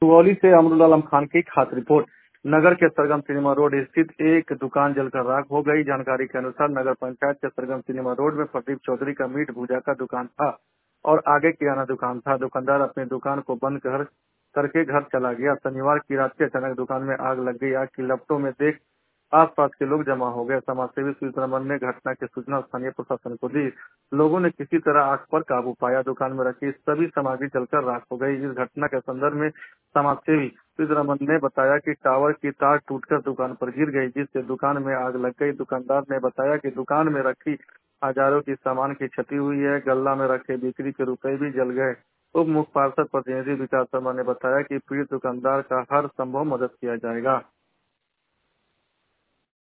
सुगौली से अमरुल आलम खान की खास रिपोर्ट। नगर के सरगम सिनेमा रोड स्थित एक दुकान जलकर राख हो गई। जानकारी के अनुसार नगर पंचायत के सरगम सिनेमा रोड में प्रदीप चौधरी का मीट भुजा का दुकान था और आगे किराना दुकान था। दुकानदार अपनी दुकान को बंद करके घर चला गया। शनिवार की रात के अचानक दुकान में आग लग गई। आग की लपटों में देख आसपास के लोग जमा हो गए। समाजसेवी सुजीत रमन ने घटना की सूचना स्थानीय प्रशासन को दी। लोगों ने किसी तरह आग पर काबू पाया। दुकान में रखी सभी सामग्री जलकर राख हो गई। इस घटना के संदर्भ में समाजसेवी सुजीत रमन ने बताया कि टावर की तार टूटकर दुकान पर गिर गई, जिससे दुकान में आग लग गई। दुकानदार ने बताया कि दुकान में रखी हजारों की सामान की क्षति हुई है। गल्ला में रखे बिक्री के रुपए भी जल गए। उप मुख्य पार्षद प्रतिनिधि विकास शर्मा ने बताया कि पीड़ित दुकानदार का हर संभव मदद किया जाएगा।